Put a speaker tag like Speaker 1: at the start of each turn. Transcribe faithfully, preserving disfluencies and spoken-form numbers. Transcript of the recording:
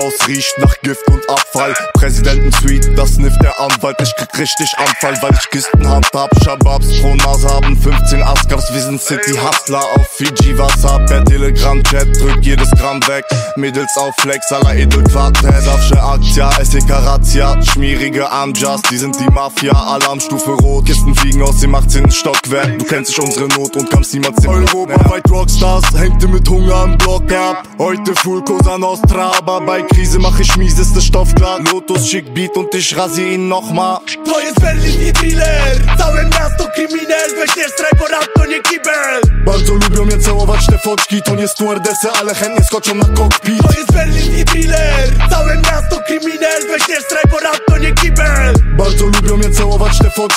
Speaker 1: Haus riecht nach Gift und Abfall. Präsidenten-Suite, das snifft der Anwalt. Ich krieg richtig Anfall, weil ich Kisten handhab. Shababs pro Nase haben fünfzehn Ascars. Wir sind City-Hustler auf Fiji. Wasser per Telegram-Chat, drück jedes Gramm weg. Mädels auf Flex, aller Edelquartett. Safsche Aktia, S E K Razzia. Schmierige Amjas, die sind die Mafia. Alarmstufe rot, Kisten fliegen aus dem achtzehnten Stockwerk. Du kennst dich unsere Not und kamst niemals den Europaweit Rockstars, hängte mit Hunger am Block ab. Heute Full Cosa Nostra, aber bei Krise mach ich mieseste Stoff klar. Lotus, schick Beat und ich rasier ihn nochmal.
Speaker 2: To jest Berlin i thriller, całe miasto kryminel. Weźmiesz strajpora, to nie kibel.
Speaker 1: Bardzo lubią mnie całować te foczki. To nie stewardesy, ale chętnie skoczą na kokpit.
Speaker 2: To jest Berlin i thriller, całe miasto kryminel. Weźmiesz strajpora, to nie kibel.
Speaker 1: Bardzo lubią mnie całować te foczki.